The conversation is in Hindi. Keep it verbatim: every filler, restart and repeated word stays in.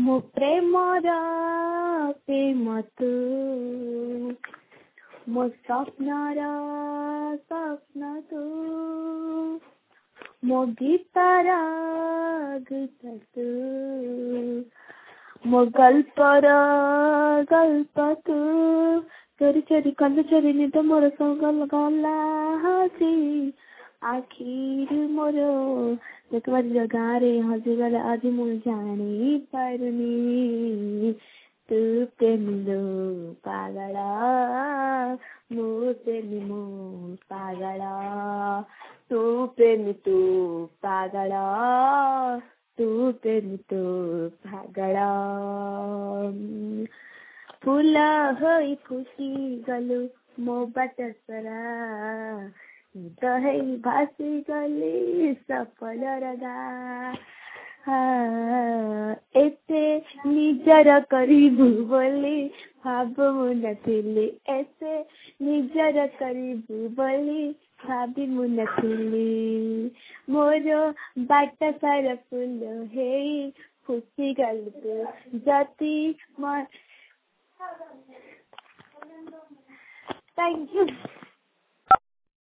ମୋ ପ୍ରେମର ପ୍ରେମ ତୁ, ମୋ ସ୍ୱପ୍ନର ସ୍ୱପ୍ନ ତୁ, ମୋ ଗୀତର ଗୀତ ତୁ, ମୋ ଗଳ୍ପର ଗଳ୍ପ ତୁ। ଚୋରି ଚୋରି କଲୁ ଚୋରି ନିଦ ମୋର ସଗଲ ଗଲା ହସି ଆଖିରୁ ମୋର ଦେଖବାର ଗାଁରେ ହଜିଗଲା ଆଜି ମୁଁ ଜାଣି ପାରୁନି। ତୁ ପ୍ରେମିଲୋ ପାଗଳ ମୁଁ ପ୍ରେମୀ ମୁଁ ପାଗଳ, ତୁ ପ୍ରେମୀ ତୁ ପାଗଳ, ତୁ ପ୍ରେମୀ ତୁ ପାଗଳ। फूल होई फुटी गलु मो बाट सरा, तो है भासी गली सफल रगा। एते निजर करिबु बोली भाबु नथिली, एते निजर करिबु बोली भाबी मु नथिली। मोर बाट सारा फूल हेई फुटी गलु जति म Thank you.